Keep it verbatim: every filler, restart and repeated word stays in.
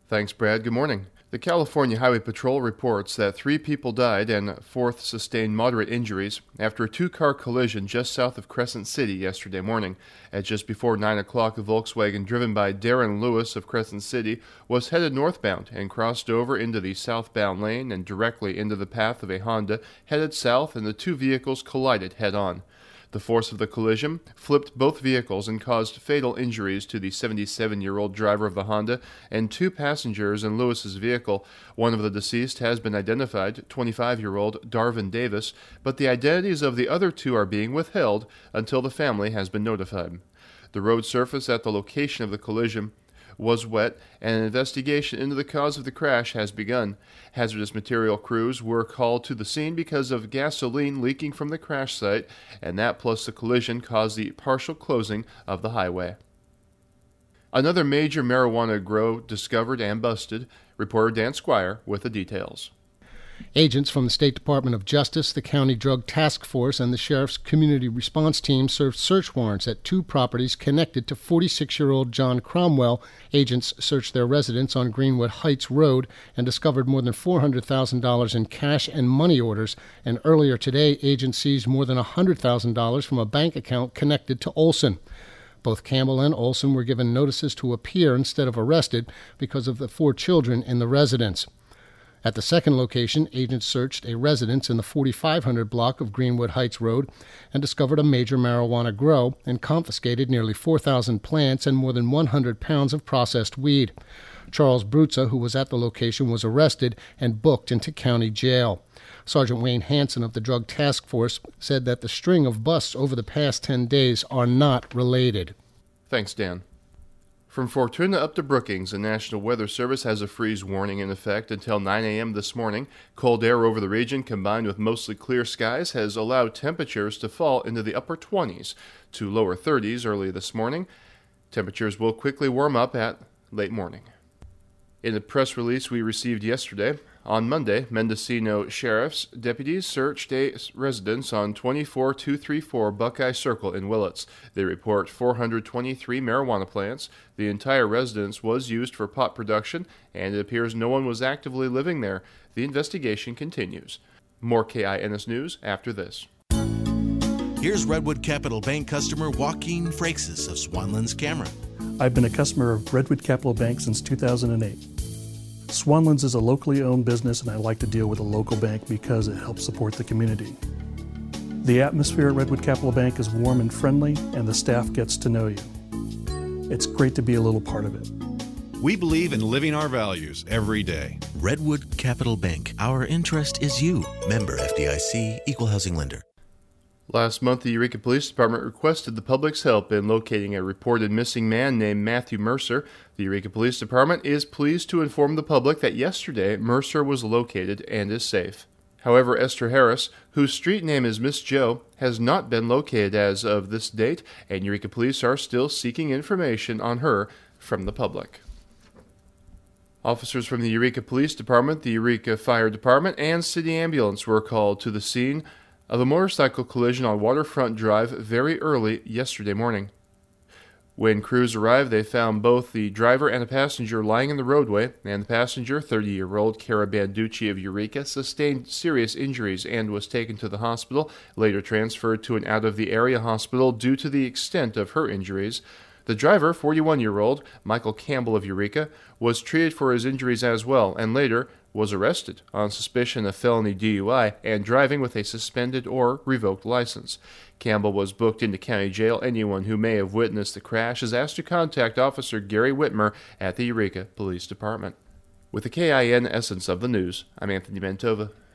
Thanks, Brad. Good morning. The California Highway Patrol reports that three people died and a fourth sustained moderate injuries after a two-car collision just south of Crescent City yesterday morning. At just before nine o'clock, a Volkswagen driven by Darren Lewis of Crescent City was headed northbound and crossed over into the southbound lane and directly into the path of a Honda headed south, and the two vehicles collided head-on. The force of the collision flipped both vehicles and caused fatal injuries to the seventy-seven-year-old driver of the Honda and two passengers in Lewis's vehicle. One of the deceased has been identified, twenty-five-year-old Darvin Davis, but the identities of the other two are being withheld until the family has been notified. The road surface at the location of the collision was wet, and an investigation into the cause of the crash has begun. Hazardous material crews were called to the scene because of gasoline leaking from the crash site, and that plus the collision caused the partial closing of the highway. Another major marijuana grow discovered and busted. Reporter Dan Squire with the details. Agents from the State Department of Justice, the County Drug Task Force, and the Sheriff's Community Response Team served search warrants at two properties connected to forty-six-year-old John Cromwell. Agents searched their residence on Greenwood Heights Road and discovered more than four hundred thousand dollars in cash and money orders. And earlier today, agents seized more than one hundred thousand dollars from a bank account connected to Olson. Both Campbell and Olson were given notices to appear instead of arrested because of the four children in the residence. At the second location, agents searched a residence in the forty-five hundred block of Greenwood Heights Road and discovered a major marijuana grow and confiscated nearly four thousand plants and more than one hundred pounds of processed weed. Charles Brutza, who was at the location, was arrested and booked into county jail. Sergeant Wayne Hanson of the Drug Task Force said that the string of busts over the past ten days are not related. Thanks, Dan. From Fortuna up to Brookings, the National Weather Service has a freeze warning in effect until nine a.m. this morning. Cold air over the region, combined with mostly clear skies, has allowed temperatures to fall into the upper twenties to lower thirties early this morning. Temperatures will quickly warm up at late morning. In a press release we received yesterday, on Monday, Mendocino Sheriff's deputies searched a residence on twenty-four two thirty-four Buckeye Circle in Willits. They report four hundred twenty-three marijuana plants. The entire residence was used for pot production, and it appears no one was actively living there. The investigation continues. More K I N S News after this. Here's Redwood Capital Bank customer Joaquin Freixas of Swanlands Cameron. I've been a customer of Redwood Capital Bank since two thousand eight. Swanlands is a locally owned business, and I like to deal with a local bank because it helps support the community. The atmosphere at Redwood Capital Bank is warm and friendly, and the staff gets to know you. It's great to be a little part of it. We believe in living our values every day. Redwood Capital Bank. Our interest is you. Member F D I C, Equal Housing Lender. Last month, the Eureka Police Department requested the public's help in locating a reported missing man named Matthew Mercer. The Eureka Police Department is pleased to inform the public that yesterday Mercer was located and is safe. However, Esther Harris, whose street name is Miss Joe, has not been located as of this date, and Eureka Police are still seeking information on her from the public. Officers from the Eureka Police Department, the Eureka Fire Department, and City Ambulance were called to the scene of a motorcycle collision on Waterfront Drive very early yesterday morning. When crews arrived, they found both the driver and a passenger lying in the roadway, and the passenger, thirty-year-old Cara Banducci of Eureka, sustained serious injuries and was taken to the hospital, later transferred to an out-of-the-area hospital due to the extent of her injuries. The driver, forty-one-year-old Michael Campbell of Eureka, was treated for his injuries as well, and later was arrested on suspicion of felony D U I and driving with a suspended or revoked license. Campbell was booked into county jail. Anyone who may have witnessed the crash is asked to contact Officer Gary Whitmer at the Eureka Police Department. With the K I N Essence of the News, I'm Anthony Mantova.